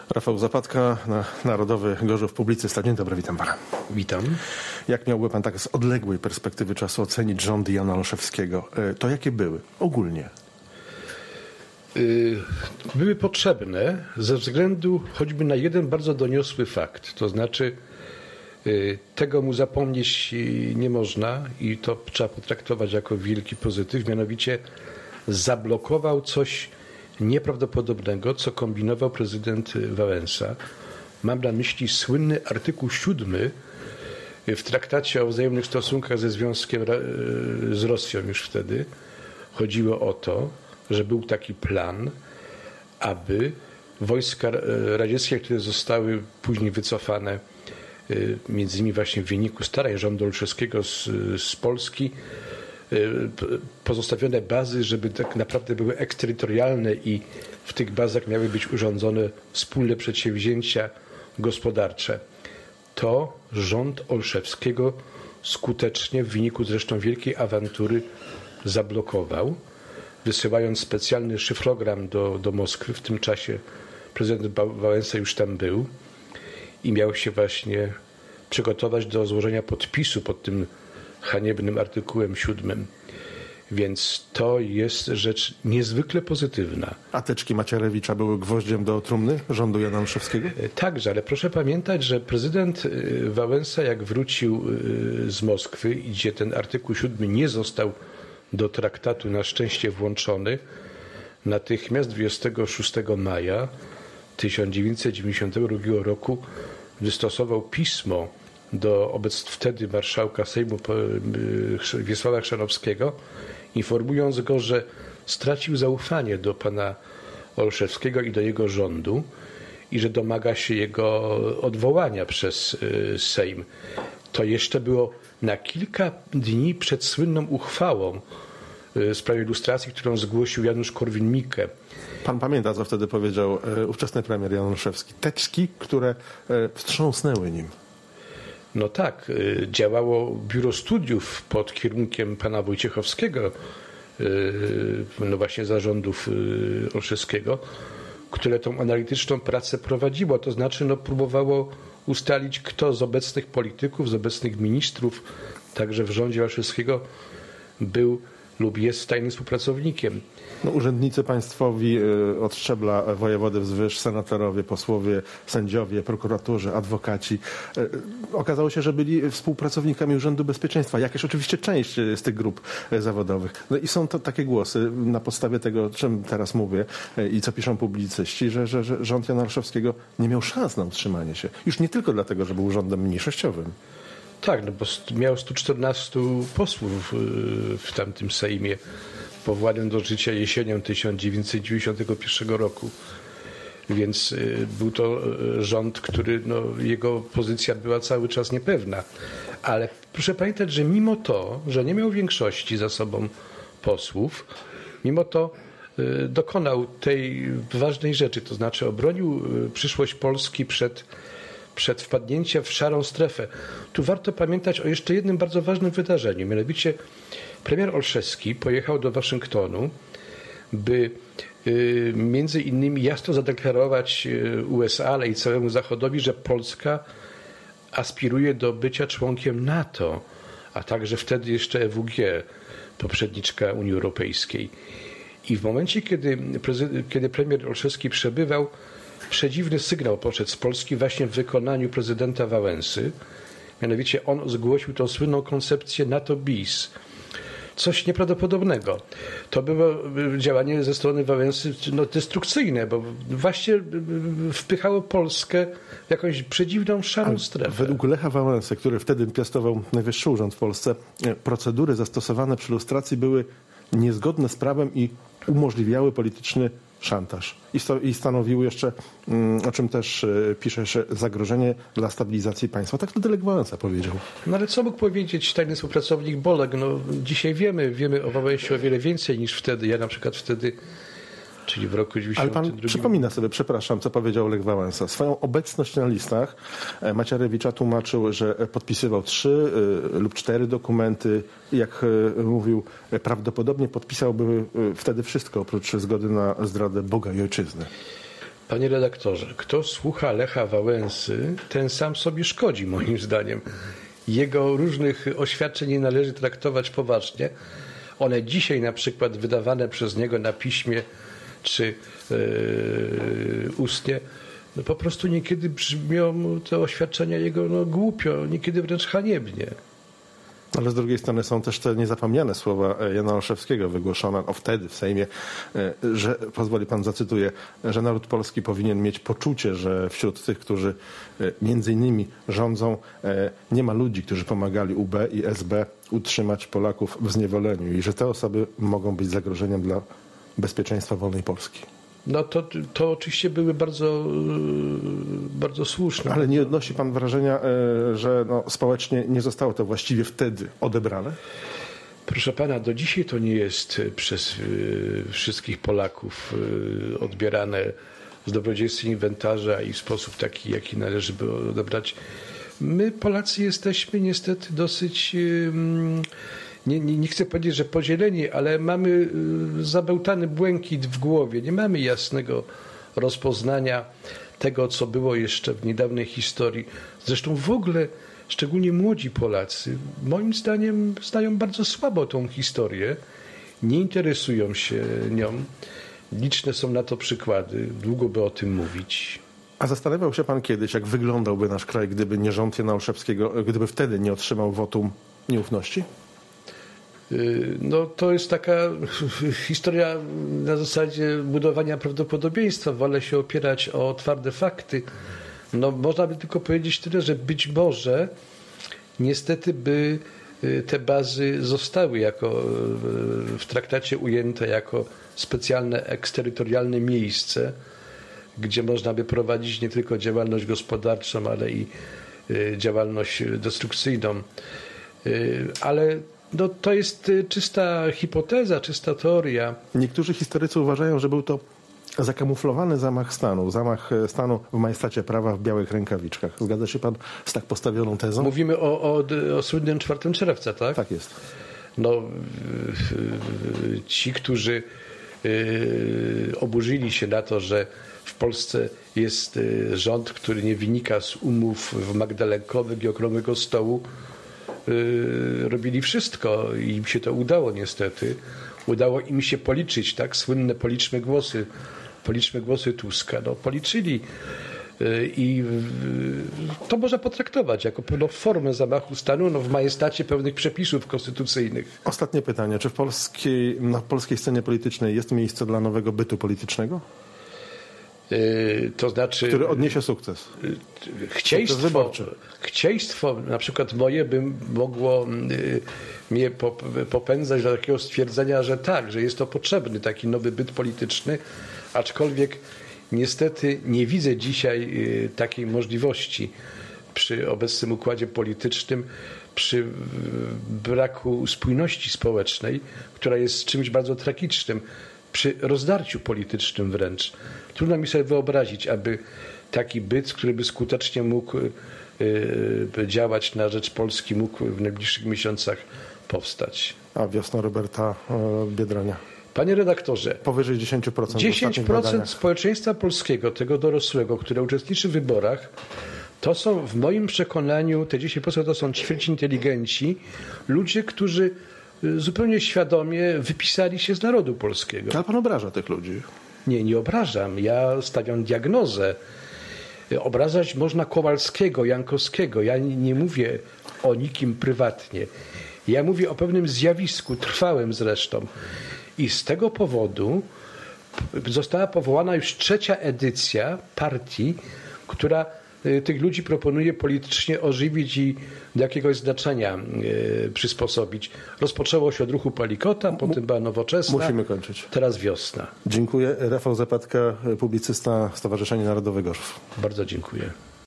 Rafał Zapadka, Narodowy Gorzów, publicysta. Dzień dobry, witam pana. Witam. Jak miałby pan tak z odległej perspektywy czasu ocenić rządy Jana Olszewskiego? To jakie były ogólnie? Były potrzebne ze względu choćby na jeden bardzo doniosły fakt. To znaczy tego mu zapomnieć nie można i to trzeba potraktować jako wielki pozytyw. Mianowicie zablokował coś nieprawdopodobnego, co kombinował prezydent Wałęsa. Mam na myśli słynny artykuł 7 w traktacie o wzajemnych stosunkach ze Związkiem z Rosją już wtedy. Chodziło o to, że był taki plan, aby wojska radzieckie, które zostały później wycofane, między innymi właśnie w wyniku starań rządu Olszewskiego z Polski, pozostawione bazy, żeby tak naprawdę były eksterytorialne i w tych bazach miały być urządzone wspólne przedsięwzięcia gospodarcze. To rząd Olszewskiego skutecznie, w wyniku zresztą wielkiej awantury, zablokował, wysyłając specjalny szyfrogram do Moskwy. W tym czasie prezydent Wałęsa już tam był i miał się właśnie przygotować do złożenia podpisu pod tym haniebnym artykułem 7. Więc to jest rzecz niezwykle pozytywna. A teczki Macierewicza były gwoździem do trumny rządu Jana Olszewskiego? Także, ale proszę pamiętać, że prezydent Wałęsa, jak wrócił z Moskwy, gdzie ten artykuł 7 nie został do traktatu na szczęście włączony, natychmiast 26 maja 1992 roku wystosował pismo do wtedy marszałka Sejmu Wiesława Chrzanowskiego, informując go, że stracił zaufanie do pana Olszewskiego i do jego rządu i że domaga się jego odwołania przez Sejm. To jeszcze było na kilka dni przed słynną uchwałą w sprawie lustracji, którą zgłosił Janusz Korwin-Mikke. Pan pamięta, co wtedy powiedział ówczesny premier Jan Olszewski. Teczki, które wstrząsnęły nim. No tak, działało biuro studiów pod kierunkiem pana Wojciechowskiego, no właśnie zarządów Olszewskiego, które tą analityczną pracę prowadziło. To znaczy próbowało ustalić, kto z obecnych polityków, z obecnych ministrów, także w rządzie Olszewskiego, był lub jest tajnym współpracownikiem. Urzędnicy państwowi od szczebla wojewody wzwyż, senatorowie, posłowie, sędziowie, prokuratorzy, adwokaci. Okazało się, że byli współpracownikami Urzędu Bezpieczeństwa. Jakaś oczywiście część z tych grup zawodowych. No i są to takie głosy na podstawie tego, o czym teraz mówię i co piszą publicyści, że rząd Jana Olszewskiego nie miał szans na utrzymanie się. Już nie tylko dlatego, że był rządem mniejszościowym. Tak, bo miał 114 posłów w tamtym Sejmie, powołanym do życia jesienią 1991 roku. Więc był to rząd, który, jego pozycja była cały czas niepewna. Ale proszę pamiętać, że mimo to, że nie miał większości za sobą posłów, mimo to dokonał tej ważnej rzeczy, to znaczy obronił przyszłość Polski przed wpadnięciem w szarą strefę. Tu warto pamiętać o jeszcze jednym bardzo ważnym wydarzeniu. Mianowicie premier Olszewski pojechał do Waszyngtonu, by między innymi jasno zadeklarować USA, ale i całemu Zachodowi, że Polska aspiruje do bycia członkiem NATO, a także wtedy jeszcze EWG, poprzedniczka Unii Europejskiej. I w momencie, kiedy premier Olszewski przebywał, przedziwny sygnał poszedł z Polski właśnie w wykonaniu prezydenta Wałęsy. Mianowicie on zgłosił tą słynną koncepcję NATO bis. Coś nieprawdopodobnego. To było działanie ze strony Wałęsy destrukcyjne, bo właśnie wpychało Polskę w jakąś przedziwną, szarą strefę. Według Lecha Wałęsy, który wtedy piastował najwyższy urząd w Polsce, procedury zastosowane przy lustracji były niezgodne z prawem i umożliwiały polityczny szantaż. I stanowiły jeszcze, o czym też piszesz, zagrożenie dla stabilizacji państwa. Tak to Lech Wałęsa powiedział. Ale co mógł powiedzieć tajny współpracownik Bolek? Dzisiaj wiemy o Wałęsie o wiele więcej niż wtedy. Ja na przykład wtedy, czyli w roku 1992. Ale pan przypomina sobie, przepraszam, co powiedział Lech Wałęsa. Swoją obecność na listach Macierewicza tłumaczył, że podpisywał 3 lub 4 dokumenty. Jak mówił, prawdopodobnie podpisałby wtedy wszystko, oprócz zgody na zdradę Boga i ojczyzny. Panie redaktorze, kto słucha Lecha Wałęsy, ten sam sobie szkodzi, moim zdaniem. Jego różnych oświadczeń nie należy traktować poważnie. One dzisiaj na przykład wydawane przez niego na piśmie czy ustnie, no po prostu niekiedy brzmią te oświadczenia jego głupio, niekiedy wręcz haniebnie. Ale z drugiej strony są też te niezapomniane słowa Jana Olszewskiego wygłoszone wtedy w Sejmie, że, pozwoli pan, zacytuję, że naród polski powinien mieć poczucie, że wśród tych, którzy między innymi rządzą, nie ma ludzi, którzy pomagali UB i SB utrzymać Polaków w zniewoleniu i że te osoby mogą być zagrożeniem dla bezpieczeństwa wolnej Polski. No to oczywiście były bardzo, bardzo słuszne. Ale nie odnosi pan wrażenia, że społecznie nie zostało to właściwie wtedy odebrane? Proszę pana, do dzisiaj to nie jest przez wszystkich Polaków odbierane z dobrodziejstwem inwentarza i w sposób taki, jaki należy by odebrać. My, Polacy, jesteśmy niestety dosyć... Nie chcę powiedzieć, że podzieleni, ale mamy zabełtany błękit w głowie. Nie mamy jasnego rozpoznania tego, co było jeszcze w niedawnej historii. Zresztą w ogóle, szczególnie młodzi Polacy, moim zdaniem znają bardzo słabo tą historię, nie interesują się nią. Liczne są na to przykłady, długo by o tym mówić. A zastanawiał się pan kiedyś, jak wyglądałby nasz kraj, gdyby nie rząd Jana Olszewskiego, gdyby wtedy nie otrzymał wotum nieufności? No to jest taka historia na zasadzie budowania prawdopodobieństwa. Wolę się opierać o twarde fakty. No można by tylko powiedzieć tyle, że być może niestety by te bazy zostały w traktacie ujęte jako specjalne eksterytorialne miejsce, gdzie można by prowadzić nie tylko działalność gospodarczą, ale i działalność destrukcyjną. Ale to jest czysta hipoteza, czysta teoria. Niektórzy historycy uważają, że był to zakamuflowany zamach stanu w majestacie prawa w białych rękawiczkach. Zgadza się pan z tak postawioną tezą? Mówimy o słynnym 4 czerwca, tak? Tak jest. No, ci, którzy oburzyli się na to, że w Polsce jest rząd, który nie wynika z umów magdalenkowych i okrągłego stołu, robili wszystko i im się to udało niestety. Udało im się policzyć, tak? Słynne policzmy głosy Tuska. No, policzyli i to można potraktować jako pewną formę zamachu stanu w majestacie pewnych przepisów konstytucyjnych. Ostatnie pytanie. Czy na polskiej scenie politycznej jest miejsce dla nowego bytu politycznego? To znaczy, który odniesie sukces. Chcieństwo na przykład moje by mogło mnie popędzać do takiego stwierdzenia, że tak, że jest to potrzebny taki nowy byt polityczny, aczkolwiek niestety nie widzę dzisiaj takiej możliwości przy obecnym układzie politycznym, przy braku spójności społecznej, która jest czymś bardzo tragicznym, przy rozdarciu politycznym wręcz. Trudno mi sobie wyobrazić, aby taki byt, który by skutecznie mógł działać na rzecz Polski, mógł w najbliższych miesiącach powstać. A wiosna Roberta Biedronia? Panie redaktorze, powyżej 10%. 10% społeczeństwa polskiego, tego dorosłego, które uczestniczy w wyborach, to są w moim przekonaniu, te 10% to są ćwierć inteligenci, ludzie, którzy zupełnie świadomie wypisali się z narodu polskiego. Ale pan obraża tych ludzi. Nie obrażam. Ja stawiam diagnozę. Obrażać można Kowalskiego, Jankowskiego. Ja nie mówię o nikim prywatnie. Ja mówię o pewnym zjawisku, trwałym zresztą. I z tego powodu została powołana już 3. edycja partii, która tych ludzi proponuje politycznie ożywić i do jakiegoś znaczenia przysposobić. Rozpoczęło się od ruchu Palikota, potem była Nowoczesna. Musimy kończyć. Teraz wiosna. Dziękuję. Rafał Zapadka, publicysta, Stowarzyszenie Narodowe Gorzów. Bardzo dziękuję.